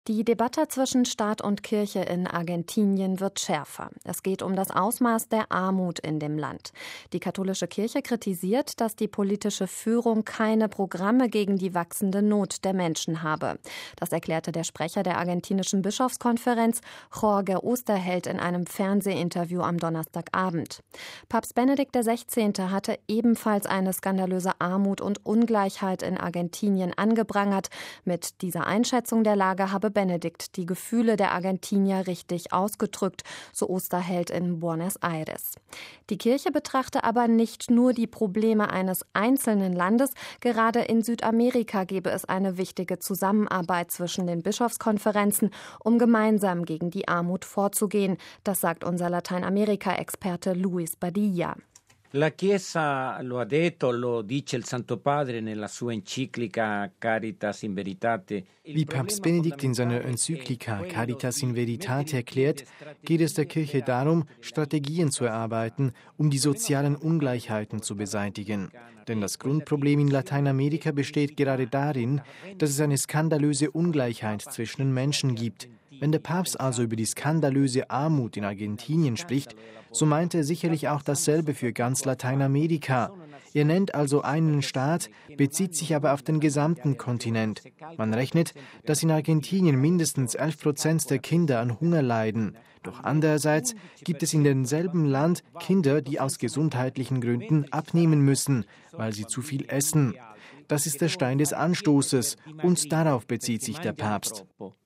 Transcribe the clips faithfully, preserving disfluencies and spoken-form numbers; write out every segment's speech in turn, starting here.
Die Debatte zwischen Staat und Kirche in Argentinien wird schärfer. Es geht um das Ausmaß der Armut in dem Land. Die katholische Kirche kritisiert, dass die politische Führung keine Programme gegen die wachsende Not der Menschen habe. Das erklärte der Sprecher der argentinischen Bischofskonferenz, Jorge Osterheld, in einem Fernsehinterview am Donnerstagabend. Papst Benedikt der Sechzehnte hatte ebenfalls eine skandalöse Armut und Ungleichheit in Argentinien angeprangert. Mit dieser Einschätzung der Lage habe Benedikt die Gefühle der Argentinier richtig ausgedrückt, so Osterheld in Buenos Aires. Die Kirche betrachte aber nicht nur die Probleme eines einzelnen Landes. Gerade in Südamerika gebe es eine wichtige Zusammenarbeit zwischen den Bischofskonferenzen, um gemeinsam gegen die Armut vorzugehen. Das sagt unser Lateinamerika-Experte Luis Badilla. La Chiesa lo ha detto, lo dice il Santo Padre nella sua enciclica Caritas in Veritate. Wie Papst Benedikt in seiner Enzyklika Caritas in Veritate erklärt, geht es der Kirche darum, Strategien zu erarbeiten, um die sozialen Ungleichheiten zu beseitigen. Denn das Grundproblem in Lateinamerika besteht gerade darin, dass es eine skandalöse Ungleichheit zwischen den Menschen gibt. Wenn der Papst also über die skandalöse Armut in Argentinien spricht, so meint er sicherlich auch dasselbe für ganz Lateinamerika. Er nennt also einen Staat, bezieht sich aber auf den gesamten Kontinent. Man rechnet, dass in Argentinien mindestens elf Prozent der Kinder an Hunger leiden. Doch andererseits gibt es in demselben Land Kinder, die aus gesundheitlichen Gründen abnehmen müssen, weil sie zu viel essen. Das ist der Stein des Anstoßes und darauf bezieht sich der Papst.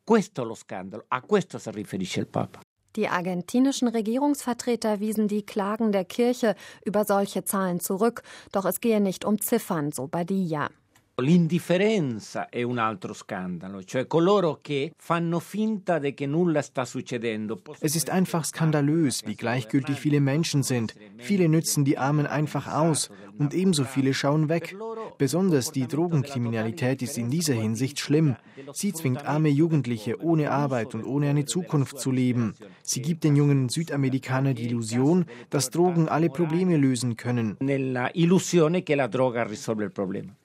Die argentinischen Regierungsvertreter wiesen die Klagen der Kirche über solche Zahlen zurück, doch es gehe nicht um Ziffern, so Badilla. L'indifferenza è un altro scandalo, cioè coloro che fanno finta de che nulla sta succedendo. Es ist einfach skandalös, wie gleichgültig viele Menschen sind. Viele nützen die Armen einfach aus und ebenso viele schauen weg. Besonders die Drogenkriminalität ist in dieser Hinsicht schlimm. Sie zwingt arme Jugendliche ohne Arbeit und ohne eine Zukunft zu leben. Sie gibt den jungen Südamerikanern die Illusion, dass Drogen alle Probleme lösen können. Nella illusione che la droga risolve il problema.